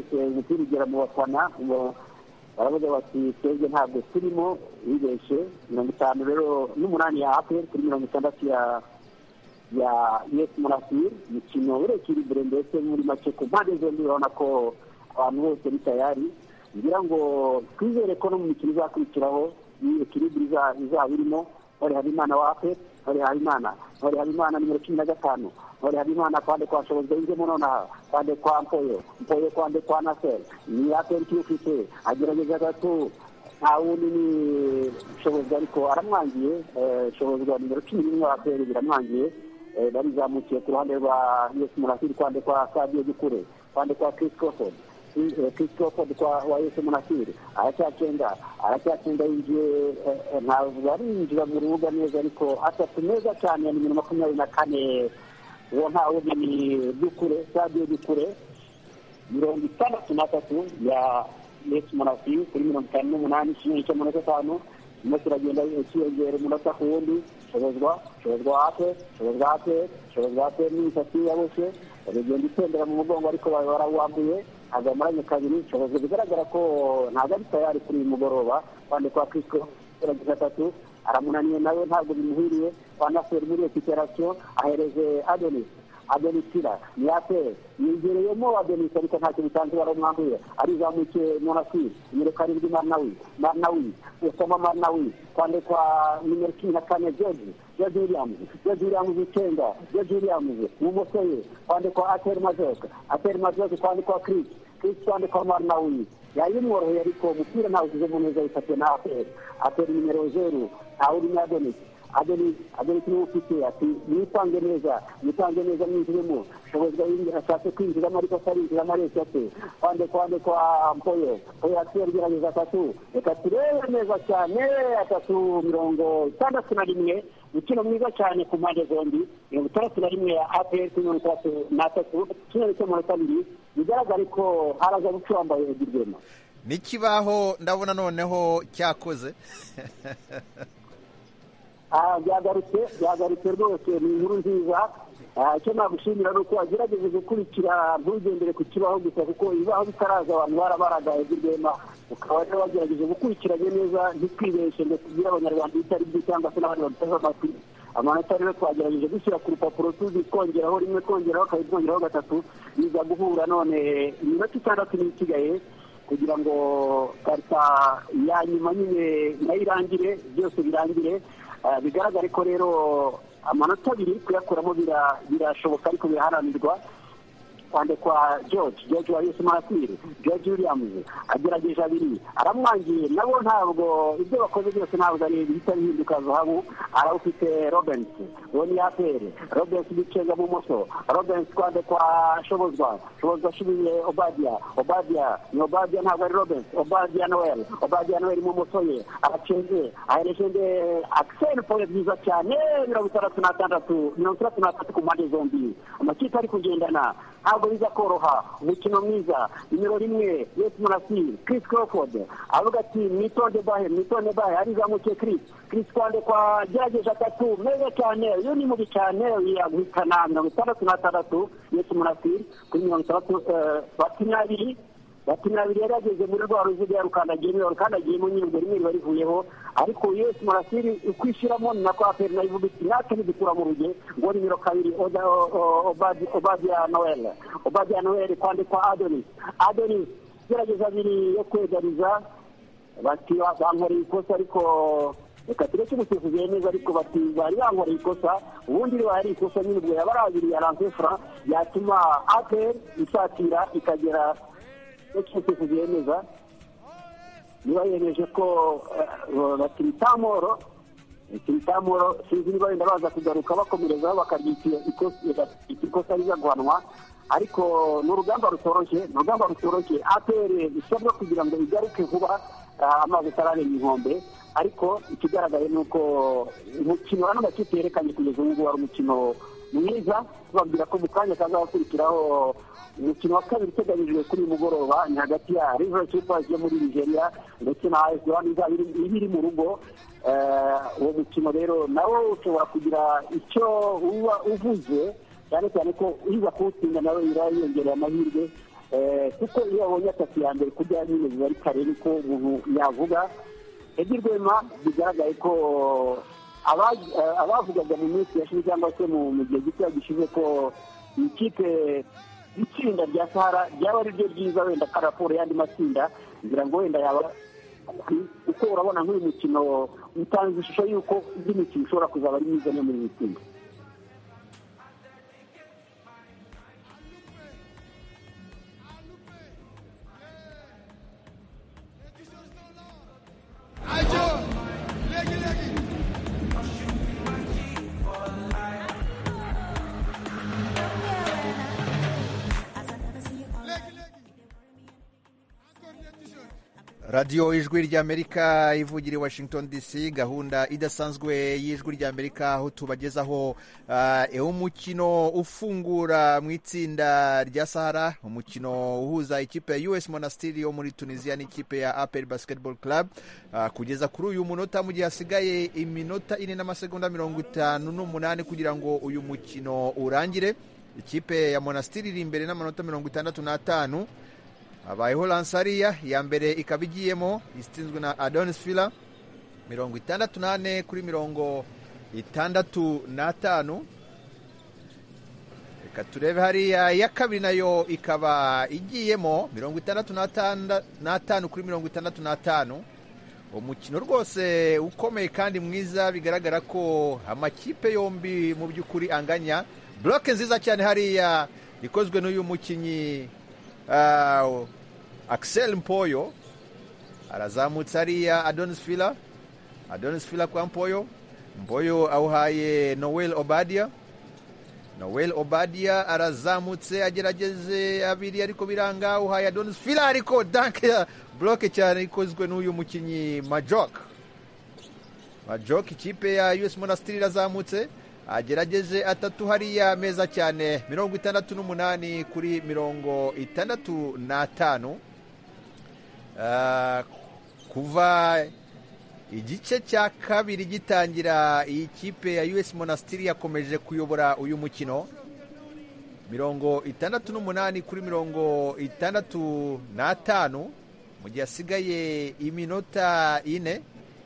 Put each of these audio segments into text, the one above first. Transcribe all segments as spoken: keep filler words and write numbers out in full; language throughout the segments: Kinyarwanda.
rwose umupira ugera mu bafana baravuga bati twebwe ntabwo turimo bibeshe mirongo itanu rero n'umunani ya aperi kuri mirongo itandatu ya ya yesi Monastir umukino urekiribure ndetse muri make ku mpande zombi urabona ko abantu bose ari tayari ngira ngo twizere ko no mu mikino izakurikiraho iyi ekiribure izaba irimo bari Habimana wa aperi bari Habimana bari Habimana nimero cumi na gatanu bari Habimana kwande kwa Shoboza injemo nonaha kwande kwa Mpoyo Mpoyo kwande kwa Nasser ni aperi cyufite agerageza gato nta wundi ni Shoboza ariko aramwangiye Shoboza nimero cumi n'imwe wa aperi biramwangiye barizamukiye ku ruhande rwa yesi Monastir kwande kwa Sadio Dukure kwande kwa Chris Crawford Christophe kwa wa yesi Monastir aracyagenda aracyagenda yinjiye ntabwo arinjira mu rubuga neza ariko atatu neza cyane ni makumyabiri na kane uwo ntawe ni Dukure Sadio Dukure mirongo itandatu na tatu ya yesi Monastir kuri mirongo itanu n'umunani kimwe cy'amanota atanu no turagenda ikiyongera umunota ku wundi shobozwa shobozwa ate shobozwa ate shobozwa ate n'imisatsi ya bose bagenda itendera mu mugongo ariko barawambuye agamuranye kabiri shoboza bigaragara ko ntabwo ari tayari kuri uyu mugoroba kwande kwa Kristo kuragiza gatatu aramunaniye nawe ntabwo bimuhiriye kwanasera muri recuperation ahereze Adonis Adonis Sira niate yigereyemo Adonis ariko ntacyo bitanze baramwambuye arizamukiye Monastir nimero karindwi Marnawi Marnawi usoma Marnawi kwande kwa nimero cumi na kane George George Williams George Williams icyenda George Williams umusoye kwande kwa Ater Mazok Ater Mazok kwande kwa Chris Chris kwande kwa Marnawi yayimworoheye ariko umupira ntawe ugize mu neza yifatiye na Ater Ater nimero zero Audi Adonis Adonis Adonis n'ufite ati nipange neza nipange neza mwinjiremo shobozwa yinjira ashatse kwinjiramo ariko atarinjira amareshya ate kwande kwande kwa Mpoyo Mpoyo atwergerageza atatu reka turebe neza cyane atatu mirongo itandatu na rimwe umukino mwiza cyane ku mpande zombi mirongo itandatu na rimwe ya aperi kuri mirongo itandatu n'atatu kimwe cy'amanota abiri bigaragara ko haraza gucuramba Girwema n'ikibaho ndabona noneho cyakoze byagarutse byagarutse rwose ni inkuru nziza icyo nagushimira ni uko wagerageje gukurikira ntugendere ku kibaho gusa kuko ibibaho bitaraza abantu barabaragaye Girwema ukaba rero wagerageje gukurikiranye neza ntitwibeshe ngo tugire abanyarwanda bitari byo cyangwa se n'abandi baduteze amatwi amanota rero twagerageje gushyira ku rupapuro tuzi twongeraho rimwe twongeraho kabiri twongeraho gatatu biza guhura none iminota itandatu n'isigaye kugira ngo karita ya nyuma nyine nayo irangire byose birangire bigaragare ko rero amanota abiri kuyakuramo birashoboka ariko biraharanirwa kwande kwa George George wa yesi Monastir George Williams agerageje abiri aramwangiye nabo ntabwo ibyo bakoze byose ntabwo ari bihita bihinduka zahabu arawufite Robens uwo ni aperi Robens bicenga mu moso Robens kwande kwa Shobozwa Shobozwa ashubiye Obadia Obadia ni Obadia ntabwo ari Robens Obadia Noel Obadia Noel mu moso ye aracenge ahereje Axel Poye byiza cyane mirongo itandatu n'atandatu mirongo itandatu n'atatu ku mpande zombi amakipe ari kugendana ntabwo biza koroha umukino mwiza nimero rimwe yesi Monastir Chris Crawford avuga ati mwitonde bahe mwitonde bahe arizamukiye Chris Chris kwande kwa gerageje atatu meza cyane uyu ni mubi cyane yaguhitana mirongo itandatu n'atandatu yesi Monastir kuri mirongo itandatu makumyabiri makumyabiri yari ageze muri rwa ruziga yarukandagiye yarukandagiye mu nyirwa rimwe riba rivuyeho ariko yesi Monastir ukwishyiramo ni nako aperi nayo ivuga iti natwe ntidukura mu ruge ngo nimero kabiri Obadia Noel Obadia Noel kwande kwa Adonis Adonis gerageza abiri yo kwegariza bati bankoreye ikosa ariko reka tureke umusifuzi yemeza ariko bati bari bankoreye ikosa ubundi riba hari ikosa nyine ubwo yaba ari abiri ya Lancefra yatuma aperi isatira ikagera umusifuzi yemeza niba yemeje ko bati bitamoro ikitamoro sinzi niba wenda baza kugaruka bakomerezaho bakaryitiye ikosa riza guhanwa ariko n'urugamba rutoroshye n'urugamba rutoroshye aperi isabwa kugira ngo igaruke vuba amazi atararenga inkombe ariko ikigaragaye ni uko umukino hano amakipe yerekanye kugeza ubu ngubu ari umukino mwiza tubabwira ko mu kanya kazakurikiraho umukino wa kabiri uteganyijwe kuri uyu mugoroba ni hagati ya River Super yo muri Nigeria ndetse na A S Douanes iri mu rugo uwo mukino rero nawo ushobora kugira icyo uba uvuze cyane cyane ko uza kuwutsinda nawe irayiyongereye amahirwe kuko iyo abonye atatu ya mbere kujya nyine biba ari kare niko umuntu yavuga. Edi Rwema bigaragaye ko abavugaga mu minsi yashize cyangwa se mu gihe gito gishize ko ikipe itsinda rya Sahara ryaba ari ryo ryiza wenda ka raporo y'andi matsinda ngira ngo wenda yaba uko urabona nk'uyu mukino utanze ishusho y'uko indi mikino ishobora kuzaba ari myiza no muri iri tsinda. radiyo ijwi ry'amerika ivugira i Washington D C, gahunda idasanzwe y'ijwi ry'amerika aho tubagezaho uh, umukino ufungura mu itsinda rya Sahara, umukino uhuza ikipe ya U S Monastir yo muri Tunisia n'ikipe ya A P R Basketball Club. Uh, kugeza kuri uyu munota mu gihe hasigaye iminota ine n'amasegonda mirongo itanu n'umunani kugira ngo uyu mukino urangire, ikipe ya Monastir iri imbere n'amanota mirongo itandatu n'atanu. Abayeho Lansariya ya mbere ikaba igiyemo istinzwe na Adonis Fila mirongo itandatu nane kuri mirongo itandatu n'atanu. Reka turebe hariya ya kabiri nayo ikaba igiyemo mirongo itandatu n'atanu kuri mirongo itandatu n'atanu. Umukino rwose ukomeye kandi mwiza, bigaragara ko amakipe yombi mu by'ukuri anganya. Bloke nziza cyane hariya ikozwe n'uyu mukinyi Uh, Axel Mpoyo arazamutse hariya Adonis Fila Adonis Fila kwa Mpoyo Mpoyo awuhaye Noel Obadia Noel Obadia arazamutse agerageze abiri ariko biranga, awuhaye Adonis Fila ariko dank ya bloke cyane ikozwe n'uyu mukinyi Majok Majok. Ikipe ya U S Monastir irazamutse agerageze atatu hariya meza cyane mirongo itandatu n'umunani kuri mirongo itandatu n'atanu. Uh, kuva igice cya kabiri gitangira iyi kipe ya U S Monastir yakomeje kuyobora uyu mukino mirongo itandatu n'umunani kuri mirongo itandatu n'atanu mu gihe hasigaye iminota ine.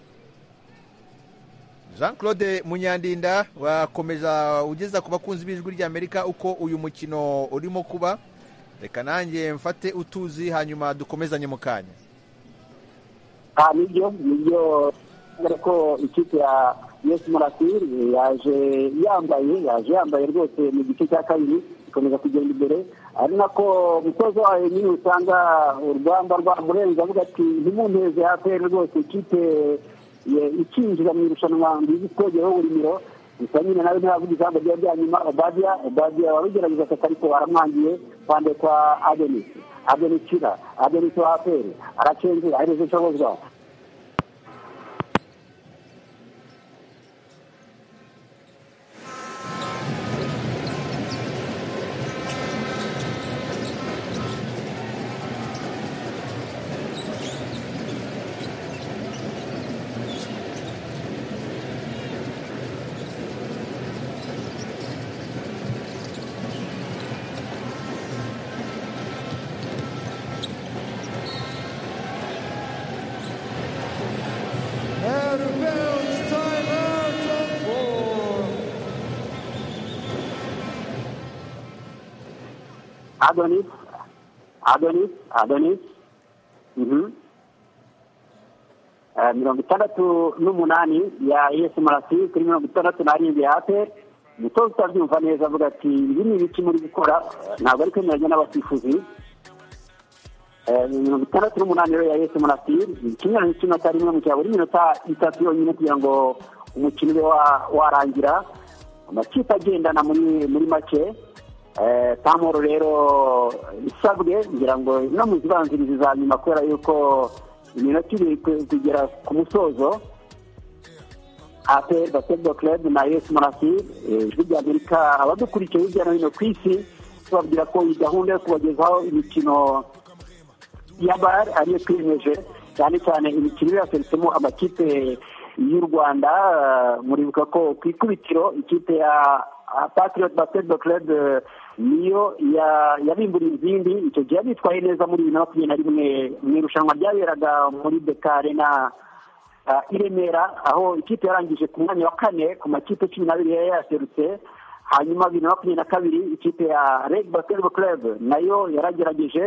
Jean Claude Munyandinda wakomeza ugeza ku bakunzi b'ijwi ry'Amerika uko uyu mukino urimo kuba. Reka nanjye mfate utuzi hanyuma dukomezanye mu kanya. Ah, nibyo nibyo ko ikipe ya U S Monastir yaje yambaye yaje yambaye rwose mu gice cya kabiri ikomeza kugenda imbere, ari nako umutoza wayo nyine usanga urwamba rwa murenzi avuga ati ntimunteze hafi rwose ikipe ikinjira mu irushanwa ndizi kogeraho buri miro. Gusa nyine nawe ntavuga ijambo rya rya nyuma. Obadia Obadia wabigerageza ataka ariko baramwangiye pande kwa Adonis Adonis Chira Adonis wa A P R aracengera ahereje cyobozwa. Adonis, Adonis, Adonis, mhm, mirongo itandatu n'umunani ya U S Monastir kuri mirongo itandatu n'arindwi ya A P R. Umutoza utabyumva neza avuga ati ibi ni ibiki muri gukora, ntabwo ari kwemeranya n'abasifuzi. mirongo itandatu n'umunani ya U S Monastir, ikinyarano cy'iminota rimwe mu gihe buri minota itatu yonyine kugira ngo umukino ube warangira. Amakipe agendana muri muri make. Eh, Tamoro rero isabwe ngira ngo no mu zibanziriza za nyuma kubera yuko iminota iri kugera ku musozo. A P R Basketball Club na U S Monastir, ijwi ry'Amerika abadukurikiye hirya no hino ku isi tubabwira ko iyi gahunda yo kubagezaho imikino ya bar ariyo twiyemeje, cyane cyane imikino yaseretsemo amakipe y'u Rwanda. Muribuka ko ku ikubitiro ikipe ya Patriot Basketball Club niyo yabimburiye izindi. Icyo gihe bitwaye neza muri bibiri na makumyabiri na rimwe mu irushanwa ryaberaga muri Bekare na i Remera, aho ikipe yarangije ku mwanya wa kane ku makipe cumi n'abiri yari yaserutse. Hanyuma bibiri na makumyabiri na kabiri ikipe ya Reg Basketball Club nayo yaragerageje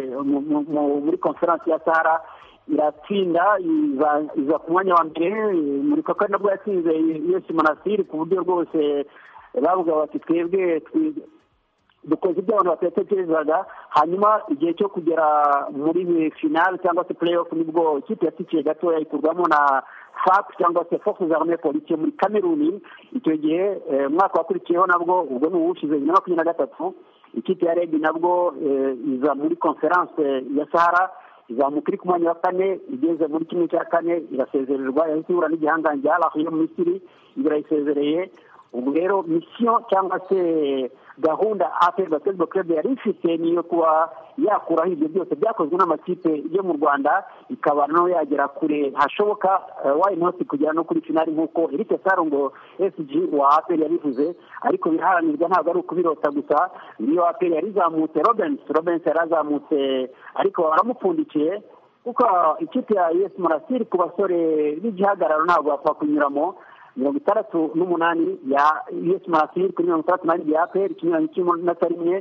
muri conference ya Sahara iratsinda, iza ku mwanya wa mbere. Muri kakari nabwo yatsinze U S Monastir ku buryo rwose bavuga bati twebwe dukoze ibyo abantu batekerezaga. Hanyuma igihe cyo kugera muri final cyangwa se playoff nibwo ikipe yatikiye gatoya ikurwamo na F A P cyangwa se Forces Armées Politiques muri Cameroon. Icyo gihe umwaka wakurikiyeho nabwo ubwo ni uwushize bibiri na makumyabiri na gatatu ikipe ya Reg nabwo iza muri conference ya Sahara, izamuka iri ku mwanya wa kane, igeze muri kimwe cya kane irasezererwa, yahise ihura n'igihangange Al Ahly yo mu Misiri irayisezereye. Ubu rero mission cyangwa se gahunda A P R Basketball Club yari ifite niyo kuba yakuraho ibyo byose byakozwe n'amakipe yo mu Rwanda, ikaba nayo yagera kure hashoboka, why not kugera no kuri finali nk'uko Eric Sarongo S G wa A P R yabivuze. Ariko biharanirwa ntabwo ari ukubirota gusa. Niyo A P R yarizamutse, Robens Robens yarazamutse ariko baramupfundikiye kuko ikipe ya U S Monastir ku basore b'igihagararo ntabwo bapfa kunyuramo. mirongo itandatu n'umunani ya U S Monastir kuri mirongo itandatu n'abiri ya A P R, ikinyuranyo cy'umunota rimwe.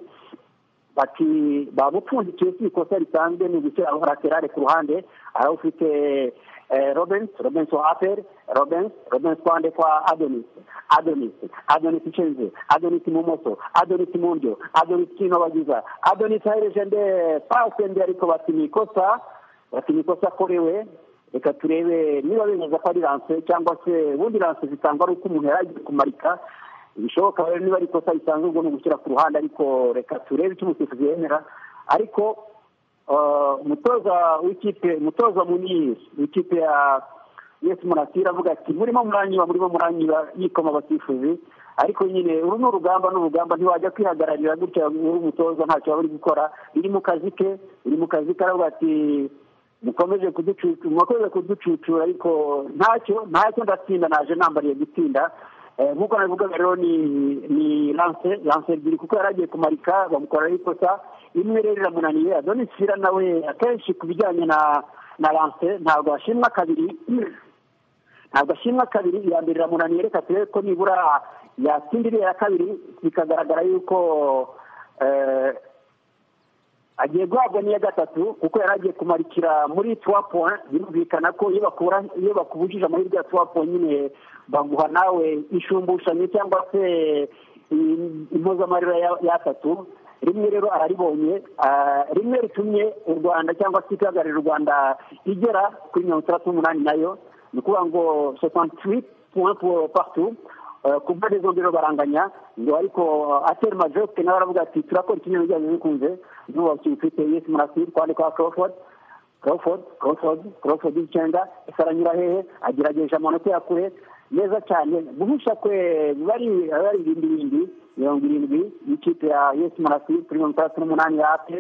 Bati bamupfundikiye si ikosa risanzwe, ni ugushyira laterale ku ruhande. Aho ufite Robens Robens wa A P R, Robens Robens kwande kwa Adonis Adonis Adonis Chenze, Adonis Mumoso, Adonis Mundio, Adonis Kino bagiza, Adonis hahereje nde pase nde, ariko bati ni ikosa bati ni ikosa korewe. Reka turebe niba bemeza ko ari lance cyangwa se ubundi lance zitangwa ari uko umuntu yaragiye kumarika. Bishoboka rero niba ari ikosa risanzwe ubwo no gushyira ku ruhande, ariko reka turebe icyo umusifuzi yemera. Ariko umutoza w'ikipe umutoza munini w'ikipe ya U S Monastir avuga ati murimo muranyiba murimo muranyiba yikoma abasifuzi. Ariko nyine uru ni urugamba n'urugamba, ntiwajya kwihagararira gutya uri umutoza ntacyo waba uri gukora. Iri mu kazi ke iri mu kazi ke aravuga ati mukomeje kuducucura mukomeje kuducucura ariko ntacyo ntacyo ndatsinda, naje nambariye gutsinda. Nk'uko navuga rero ni ni lance lance ebyiri kuko yaragiye kumarika bamukora ikosa imwe rero iramunaniye. Adonis Fira nawe akenshi ku bijyanye na na lance ntabwo ashimwa kabiri ntabwo ashimwa kabiri iya mbere iramunaniye. Reka turebe ko nibura yatsindiriye ya kabiri bikagaragara yuko agiye guhabwa n'iya gatatu kuko yaragiye kumarikira muri trois points. Birumvikana ko iyo bakura iyo bakubujije amahirwe ya trois points nyine baguha nawe ishumbushanyo cyangwa se impozamarira ya tatu. Rimwe rero araribonye, rimwe ritumye u Rwanda cyangwa se ikagarira u Rwanda igera kuri mirongo itandatu n'umunani nayo, ni ukuvuga ngo soixante-huit points partout. Ku mpande zombi rero baranganya ngo, ariko Atel Majoke nawe aravuga ati turakora ikintu bijyanye bikunze n'uwo ufite U S Monastir kwande kwa Crawford Crawford Crawford Crawford icyenda isaranyura hehe agerageje amanota ya kure neza cyane. Guhusha kwe bari bari ibindi bindi mirongo irindwi y'ikipe ya U S Monastir kuri mirongo itandatu n'umunani ya Atel.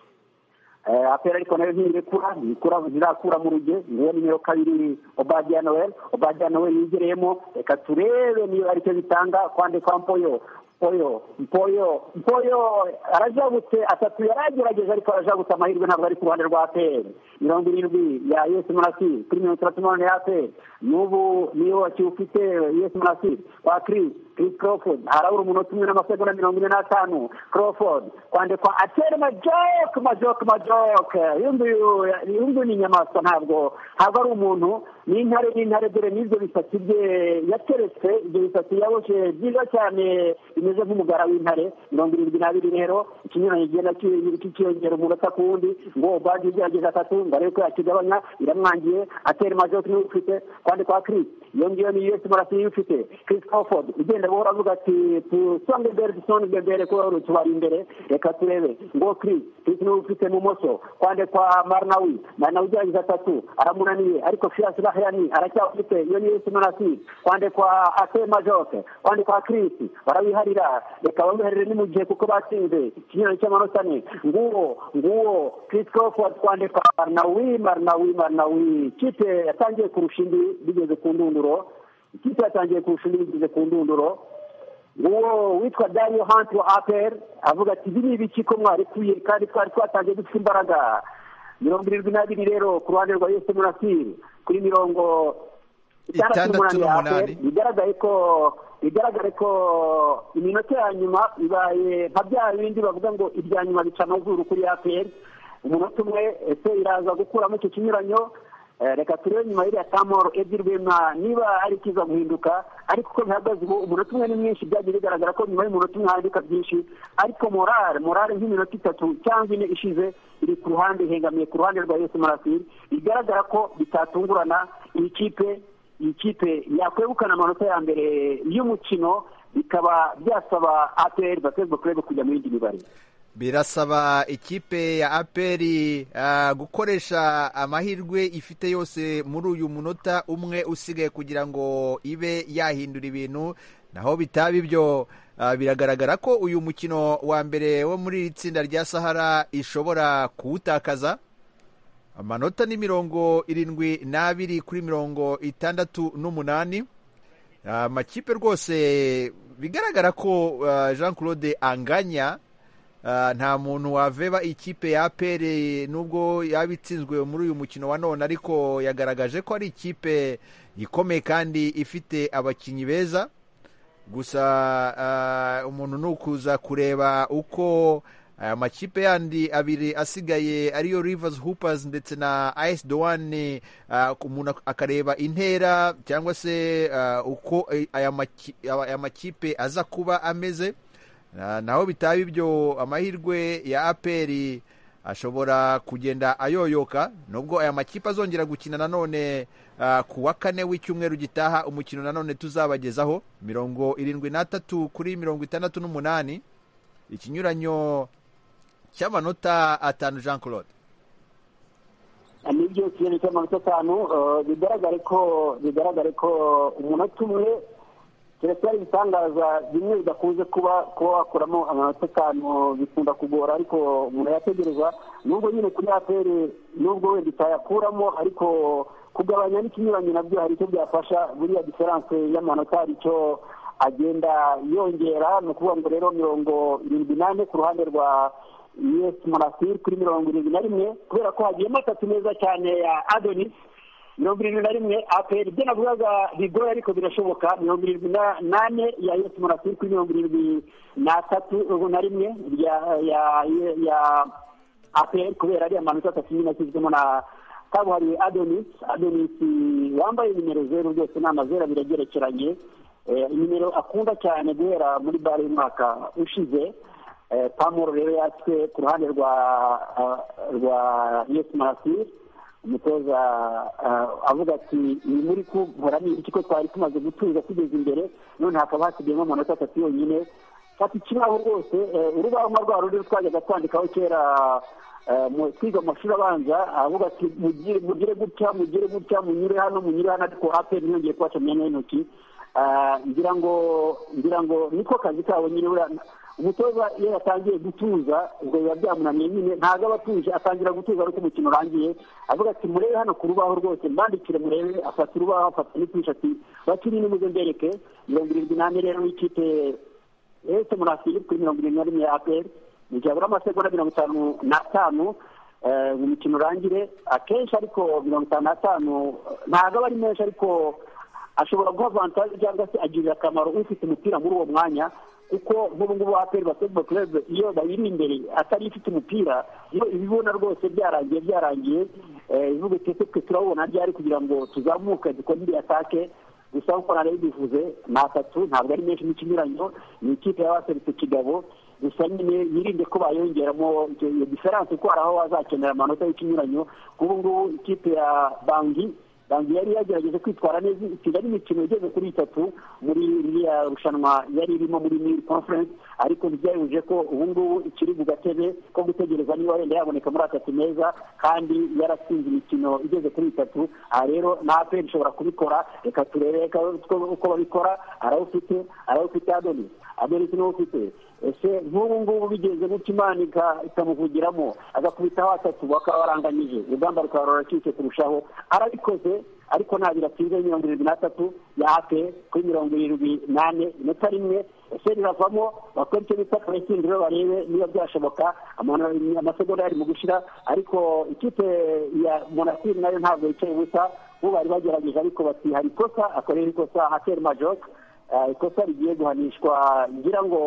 A P R ariko nayo ntirekura ikura zirakura mu ruge. Niyo nimero kabiri Obadia Noel Obadia Noel yigereyemo. Reka turebe niyo aricyo bitanga kwande kwa Mpoyo Mpoyo Mpoyo Mpoyo arajabutse atatu yaragerageje ariko arajabutse amahirwe ntabwo ari ku ruhande rwa A P R. mirongo irindwi ya U S Monastir kuri mirongo itandatu n'umunani ya A P R. N'ubu niyo wakiufite U S Monastir kwa Chris Chris Crawford harabura umunota umwe n'amasegonda mirongo ine n'atanu. Crawford kwande kwa Atel Majoke Majoke Majoke yumbi yumbi ni inyamaswa ntabwo ntabwo ari umuntu ni intare n'intare dore n'ibyo bisatsi bye yateretse ibyo bisatsi yaboshe byiza cyane bimeze nk'umugara w'intare. mirongo irindwi n'abiri rero ikinyuranye genda kiyongera umunota ku wundi ngo badi byageze atatu ngo arebe ko yakigabanya iramwangiye. Atel Majoke niwe ufite kwande kwa Chris yongiyo ni U S Monastir ufite Chris Crawford igenda buhora avuga ati tusonge imbere tusonge imbere ko tubari imbere. Reka turebe ngo Chris Chris niwe ufite mu moso kwande kwa Marnawi Marnawi byageze atatu aramunaniye ariko Fias Lahani aracyafite iyo ni U S Monastir kwande kwa Atel Majoke kwande kwa Chris barabiharira. Reka bamuharire ni mu gihe kuko batsinze ikinyuranye cy'amanota ane. nguwo nguwo Chris Crawford kwande kwa Marnawi Marnawi Marnawi kipe yatangiye kurusha indi bigeze ku ndunduro. Ikipe yatangiye kurusha indi bigeze ku ndunduro. uwo witwa Daniel Hunt wa A P R avuga ati ibi ni ibiki ko mwarekuye kandi twari twatangiye dufite imbaraga. mirongo irindwi n'abiri rero ku ruhande rwa Yose Monastir kuri mirongo itandatu n'umunani. bigaragaye ko bigaragare ko iminota ya nyuma ibaye nka bya bindi bavuga ngo irya nyuma bica amazuru kuri A P R. umunota umwe ese iraza gukuramo icyo kinyuranyo. Reka turebe nyuma y'iriya tamoro ebyiri Rwema niba ari kiza guhinduka, ariko uko bihagaze ubu umunota umwe ni mwinshi, byagiye bigaragara ko nyuma y'umunota umwe handika byinshi, ariko morale morale nk'iminota itatu cyangwa ine ishize iri ku ruhande ihengamiye ku ruhande rwa Yose Monastir. bigaragara ko bitatungurana iyi kipe iyi kipe yakwegukana amanota ya mbere y'umukino, bikaba byasaba A P R Basketball Club kujya mu yindi mibare. Birasaba ikipe ya A P R uh, gukoresha amahirwe ifite yose muri uyu munota umwe usigaye kugira ngo ibe yahindura ibintu, naho bitaba ibyo uh, biragaragara ko uyu mukino wa mbere wo muri iri tsinda rya Sahara ishobora kuwutakaza. Amanota ni mirongo irindwi n'abiri kuri mirongo itandatu n'umunani. Amakipe uh, rwose bigaragara ko uh, Jean Claude anganya. Uh, nta muntu waveba ikipe ya A P R nubwo yabitsinzwe muri uyu mukino wa none, ariko yagaragaje ko ari ikipe ikomeye kandi ifite abakinnyi beza. Gusa uh, umuntu nukuza kureba uko aya makipe yandi abiri asigaye ariyo Rivers Hoopers ndetse na A S Douane, uh, umuntu akareba intera cyangwa se uh, uko aya maki, makipe aza kuba ameze. Naho bitaba ibyo amahirwe ya A P R ashobora kugenda ayoyoka, nubwo aya makipe azongera gukina nanone uh, ku wa kane w'icyumweru gitaha, umukino nanone tuzabagezaho. mirongo irindwi n'atatu kuri mirongo itandatu n'umunani, ikinyuranyo cy'amanota atanu. Jean Claude, nibyo ikinyuranyo cy'amanota atanu. bigaragare ko bigaragare ko umunota umwe Celestin ibitangaza bimwe bidakunze kuba kuba wakuramo amanota atanu bikunda kugora, ariko umuntu yategereza nubwo nyine kuri A P R nubwo wenda itayakuramo, ariko kugabanya n'ikinyuranyo nabyo hari icyo byafasha. buriya diferanse y'amanota hari icyo agenda yongera. ni ukuvuga ngo rero mirongo irindwi n'ane ku ruhande rwa Yose Monastir kuri mirongo irindwi na rimwe, kubera ko hagiyemo atatu meza cyane ya Adonis. mirongo irindwi na rimwe A P R, ibyo navugaga bigoye ariko birashoboka. mirongo irindwi n'ane ya Yose Monastir kuri mirongo irindwi n'atatu na rimwe ya ya ya A P R, kubera ari amanota atatu nyine ashyizwemo na kabuhariwe Adonis. Adonis wambaye nimero zeru, byose ni amazera biragerekeranye, nimero akunda cyane guhera muri bare y'umwaka ushize. Pamoro rero yatswe ku ruhande rwa rwa Yose Monastir. umutoza avuga ati ni muri kuhora ni iki ko twari tumaze gutuza kugeza imbere, none hakaba hasigayemo amanota atatu yonyine. fata ikibaho rwose, urubaho rwa ruri twajyaga twandikaho kera twiga mu mashuri abanza, avuga ati mugire gutya mugire gutya munyure hano munyure hano, ariko A P R ntiyongeye kubaca myanya y'intoki. ngira ngo ngira ngo niko kazi kabo nyine. umutoza iyo yatangiye gutuza ubwo biba byamunaniye nyine, ntabwo aba atuje, atangira gutuza ariko umukino urangiye avuga ati murebe hano ku rubaho rwose mbandikire murebe. afata urubaho afata n'itwisha ati bakiri nimuze mbereke. mirongo irindwi n'ane rero w'ikipe Yose Monastir kuri mirongo irindwi na rimwe ya A P R, mu gihe habura amasegonda mirongo itanu n'atanu mu mukino urangire. akenshi ariko mirongo itanu n'atanu ntabwo aba ari menshi, ariko ashobora guha avantage cyangwa se agirira akamaro ufite umupira muri uwo mwanya, kuko nk'ubu ngubu A P R Basketball Club iyo bayiri imbere atari ifite umupira, iyo ibibona rwose byarangiye byarangiye ivuga ati twe turabona ryari kugira ngo tuzamuke dukore indi atake. gusa uko nari bivuze ni atatu, ntabwo ari menshi n'ikinyuranyo. ni ikipe y'abaserutse kigabo, gusa nyine yirinde ko bayongeramo iyo diferanse, ko hari aho wazakenera amanota y'ikinyuranyo. ubu ngubu ikipe ya Bangi Bangi yari yagerageje kwitwara neza, itsinda n'imikino igeze kuri itatu muri iriya rushanwa yari irimo muri Nil Conference, ariko ntibyayuje ko ubu ngubu ikiri ku gatebe ko gutegereza niba wenda yaboneka muri atatu meza, kandi yaratsinze imikino igeze kuri itatu. aha rero na A P R ishobora kubikora. reka turebe uko babikora. arawufite arawufite Adonis Adonis niwe ufite. ese nk'ubu ngubu bigeze gutya Imana ikamuvugiramo agakubitaho atatu bakaba baranganyije, urugamba rukaba ruracitse kurushaho. arabikoze ariko ntabwo atsinze mirongo irindwi n'atatu ya APR kuri mirongo irindwi n'ane inota rimwe. ese riravamo bakora icyo bita pressing rero barebe niba byashoboka amasegonda yari mu gushira, ariko ikipe ya Monastir nayo ntabwo yicaye ubusa, bo bari bagerageje ariko bati hari ikosa, akorera ikosa Hater Majok, ikosa rigiye guhanishwa ngira ngo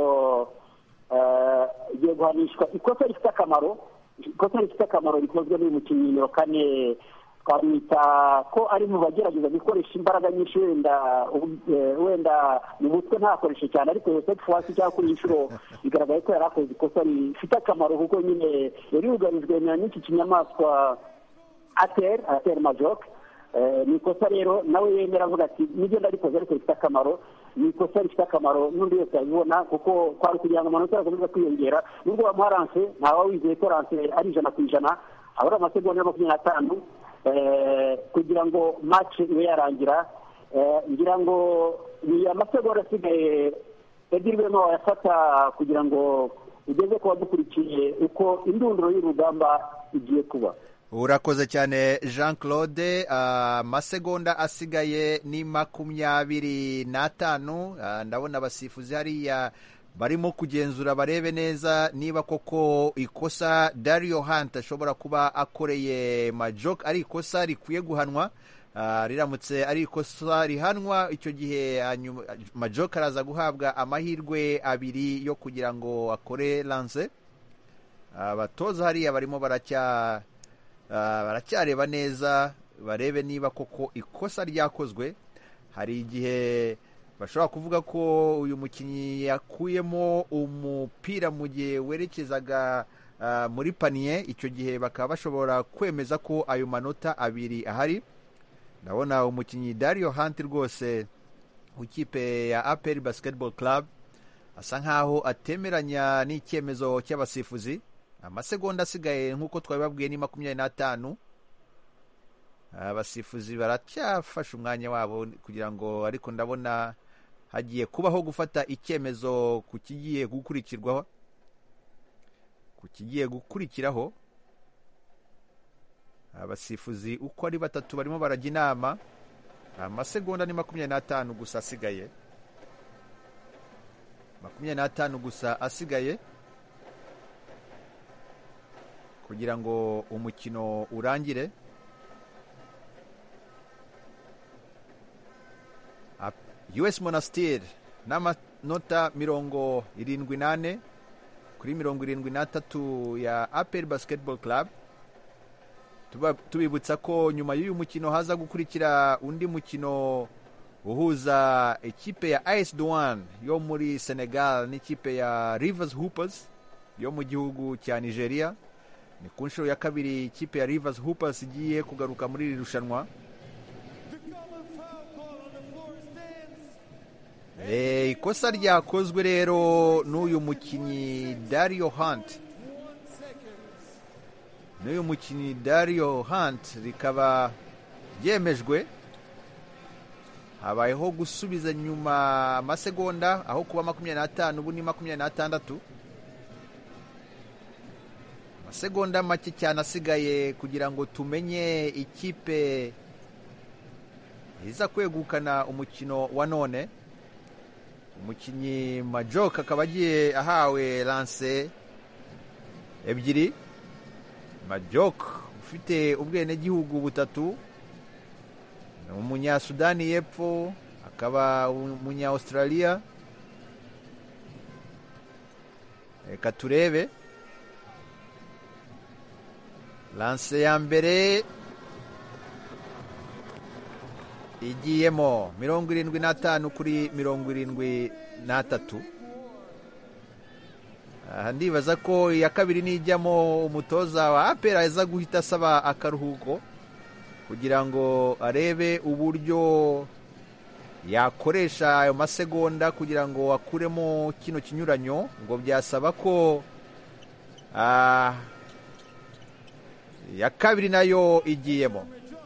igiye guhanishwa ikosa rifite akamaro, ikosa rifite akamaro rikozwe n'uyu mukinnyi nimero kane, twamwita ko ari mu bagerageza gukoresha imbaraga nyinshi, wenda wenda mu mutwe ntakoreshe cyane, ariko Yosef Fawasi cyangwa kuri inshuro bigaragaye ko yari akoze ikosa rifite akamaro, kuko nyine yari yugarijwe n'iki kinyamaswa Ater Ater Majok. ni ikosa rero nawe yemera avuga ati nibyo ndarikoze ariko rifite akamaro, ni ikosa rifite akamaro n'undi wese abibona, kuko kwari kugira ngo amanota akomeze kwiyongera, nubwo bamuha ranse ntawe wizeye ko ranse ari ijana ku ijana, abura amasegonda makumyabiri n'atanu kugira ngo match ibe yarangira. ngira ngo ni amasegonda asigaye edirwemo wayafata kugira ngo ugeze ku badukurikiye uko indunduro y'urugamba igiye kuba. Urakoze cyane Jean Claude. Amasegonda uh, asigaye ni makumyabiri n'atanu. Uh, ndabona abasifuzi hariya barimo kugenzura barebe neza niba koko ikosa Dario Hunt ashobora kuba akoreye Majok ari ikosa rikwiye guhanwa. Uh, riramutse ari ikosa rihanwa, icyo gihe uh, Majok araza guhabwa amahirwe abiri yo kugira ngo akore lance. Abatoza uh, hariya barimo baracya Uh, baracyareba neza barebe niba koko ikosa ryakozwe. Hari igihe bashobora kuvuga ko uyu mukinnyi yakuyemo umupira mu gihe werekezaga uh, muri paniye, icyo gihe bakaba bashobora kwemeza ko ayo manota abiri ahari. Ndabona umukinnyi Dario Hunt rwose w'ikipe ya A P R Basketball Club asa nkaho atemeranya n'icyemezo cy'abasifuzi. Amasegonda asigaye nk'uko twabibabwiye ni makumyabiri n'atanu. Abasifuzi baracyafashe umwanya wabo kugira ngo, ariko ndabona hagiye kubaho gufata icyemezo ku kigiye gukurikirwaho ku kigiye gukurikiraho. Abasifuzi uko ari batatu barimo barajya inama. Amasegonda ni makumyabiri n'atanu gusa asigaye, makumyabiri n'atanu gusa asigaye kugira ngo umukino urangire. U S Monastir n'amanota mirongo irindwi n'ane kuri mirongo irindwi n'atatu ya A P R Basketball Club. Tubibutsa ko nyuma y'uyu mukino haza gukurikira undi mukino uhuza ikipe ya A S Douane yo muri Senegal n'ikipe ya Rivers Hoopers yo mu gihugu cya Nigeria. Ni ku nshuro ya kabiri ikipe ya Rivers Hoopers igiye kugaruka muri iri rushanwa. Eh, ikosa ryakozwe rero n'uyu mukinnyi Dario Hunt. N'uyu mukinnyi Dario Hunt rikaba ryemejwe. Habayeho gusubiza nyuma amasegonda, aho kuba makumyabiri n'atanu ubu ni makumyabiri n'atandatu. Amasegonda make cyane asigaye kugira ngo tumenye ikipe iza kwegukana umukino wa none. Umukinnyi Majok akaba agiye ahawe lance ebyiri. Majok ufite ubwenegihugu butatu, umunya-Sudani y'Epfo akaba umunya-Australia. Reka turebe lance ya mbere igiyemo mirongo irindwi n'atanu kuri mirongo irindwi n'atatu. Aha ndibaza ko iya kabiri nijyamo umutoza wa A P R aza guhita asaba akaruhuko kugira ngo arebe uburyo yakoresha ayo masegonda kugira ngo akuremo kino kinyuranyo. Ngo byasaba ko ah, ya kabiri nayo igiyemo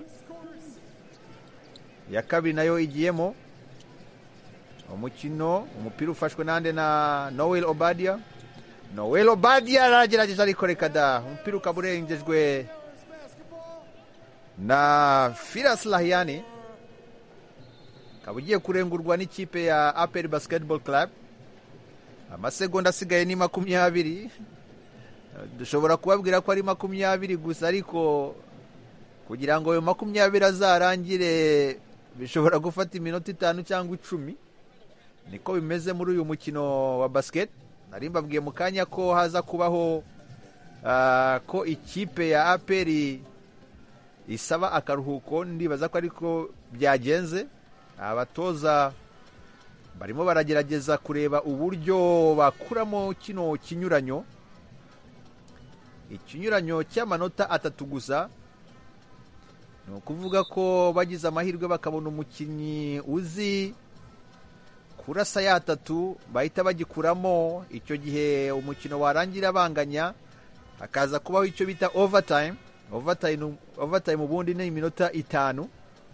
ya kabiri nayo igiyemo umukino. Umupira ufashwe nande na Noel Obadia. Noel Obadia aragerageje ariko reka da umupira ukaba urengejwe na Firas Lahiani, akaba ugiye kurengurwa n'ikipe ya A P R Basketball Club. Amasegonda asigaye ni makumyabiri. Dushobora kubabwira ko ari makumyabiri gusa, ariko kugira ngo ayo makumyabiri azarangire bishobora gufata iminota itanu cyangwa icumi. Niko bimeze muri uyu mukino wa basket. Nari mbabwiye mu kanya ko haza kubaho uh, ko ikipe ya A P R isaba akaruhuko. Ndibaza ko ariko byagenze. Abatoza barimo baragerageza kureba uburyo bakuramo kino kinyuranyo. Ikinyuranyo cy'amanota atatu gusa. Ni ukuvuga ko bagize amahirwe bakabona umukinnyi uzi kurasa ya atatu, bahita bagikuramo. Icyo gihe umukino warangira banganya, hakaza kubaho icyo bita overtime. Overtime, overtime ubundi ni iminota itanu.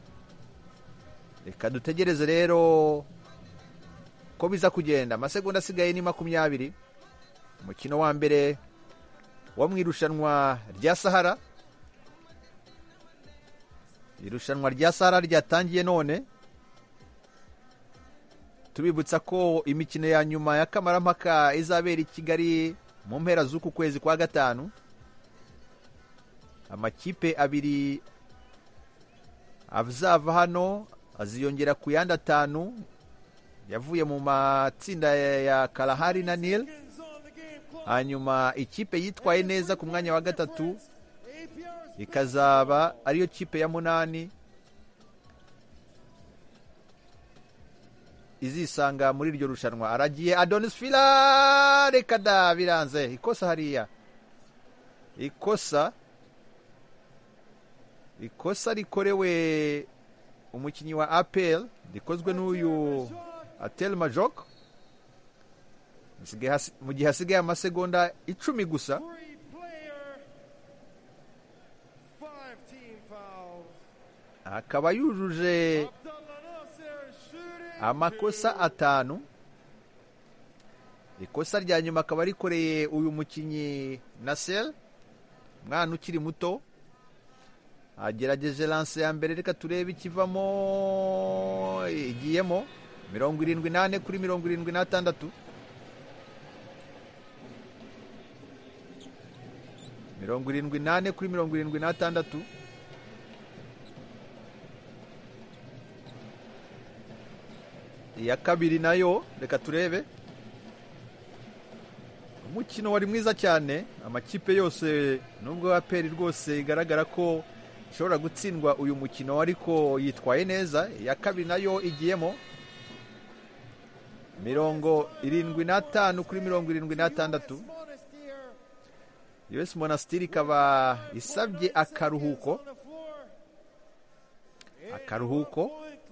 Reka dutegereze rero ko biza kugenda. Amasegonda asigaye ni makumyabiri. Umukino wa mbere wo mu irushanwa rya Sahara. Irushanwa rya Sahara ryatangiye none. Tubibutsa ko imikino ya nyuma ya kamarampaka izabera i Kigali mu mpera z'uku kwezi kwa gatanu. Amakipe abiri azava hano aziyongera ku yandi atanu yavuye mu matsinda ya Kalahari na Nil. Hanyuma ikipe yitwaye neza ku mwanya wa gatatu ikazaba ariyo kipe ya munani izisanga muri iryo rushanwa. Aragiye Adonis Fila, reka da, biranze. Ikosa hariya, ikosa ikosa rikorewe umukinnyi wa A P R, rikozwe n'uyu Atel Majok. Mu gihe hasigaye amasegonda icumi gusa. Akaba yujuje amakosa atanu. Ikosa rya nyuma akaba rikoreye uyu mukinnyi Nasser, mwana ukiri muto. Agerageje lance ya mbere, reka turebe ikivamo. Igiyemo mirongo irindwi nane kuri mirongo irindwi n'atandatu. mirongo irindwi nane kuri mirongo irindwi n'atandatu. Iya kabiri nayo reka turebe. Umukino wari mwiza cyane. Amakipe yose nubwo A P R rwose igaragara ko ishobora gutsindwa uyu mukino, ariko yitwaye neza. Iya kabiri nayo igiyemo mirongo irindwi n'atanu kuri mirongo irindwi n'atandatu. U S Monastir ikaba isabye akaruhuko. Akaruhuko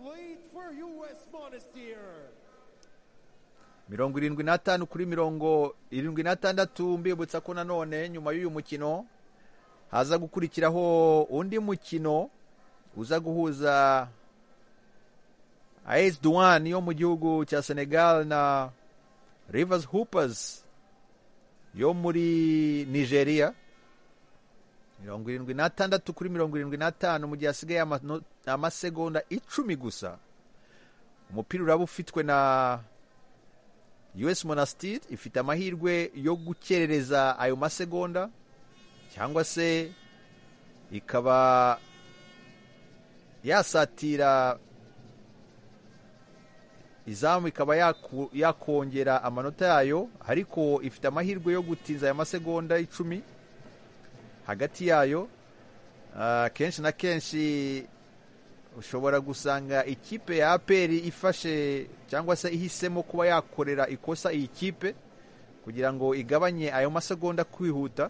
mirongo irindwi n'atanu kuri mirongo irindwi n'atandatu. Mbibutsa ko nanone nyuma y'uyu mukino haza gukurikiraho undi mukino uza guhuza A S Douane yo mu gihugu cya Senegal na Rivers Hoopers yo muri Nigeria. mirongo irindwi n'atandatu kuri mirongo irindwi n'atanu mu gihe hasigaye amasegonda icumi gusa. Umupira uraba ufitwe na U S Monastir, ifite amahirwe yo gukerereza ayo masegonda cyangwa se ikaba yasatira izamu, ikaba yaku, yakongera amanota yayo, ariko ifite amahirwe yo gutinza aya masegonda icumi hagati yayo. Uh, kenshi na kenshi ushobora gusanga ikipe ya A P R ifashe cyangwa se ihisemo kuba yakorera ikosa iyi kipe kugira ngo igabanye ayo masegonda kwihuta.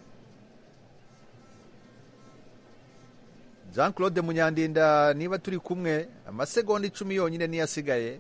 Jean Claude Munyandinda, niba turi kumwe, amasegonda icumi yonyine niyo asigaye.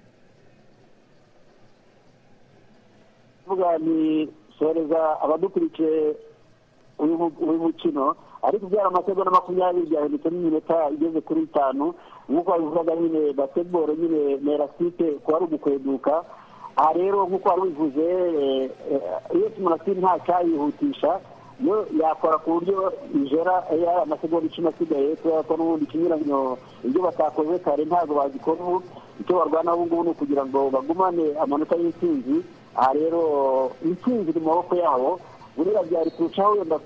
Vuga ni soreza abadukurikiye uyu mukino, ariko byara amasegonda makumyabiri byahindutse n'iminota igeze kuri itanu. Nk'uko babivuga nyine basketball nyine merasite ko ari ugukweduka. Aha rero nk'uko wari ubivuze, iyo Monastir nta cyayihutisha, yo yakora ku buryo ijora ya amasegonda icumi asigaye kubera ko n'ubundi ikinyuranyo ibyo batakoze kare ntabwo bagikora ubu icyo barwana ubu ngubu ni ukugira ngo bagumane amanota y'intsinzi. aha rero intsinzi iri mu maboko yabo buriya byari kurushaho wenda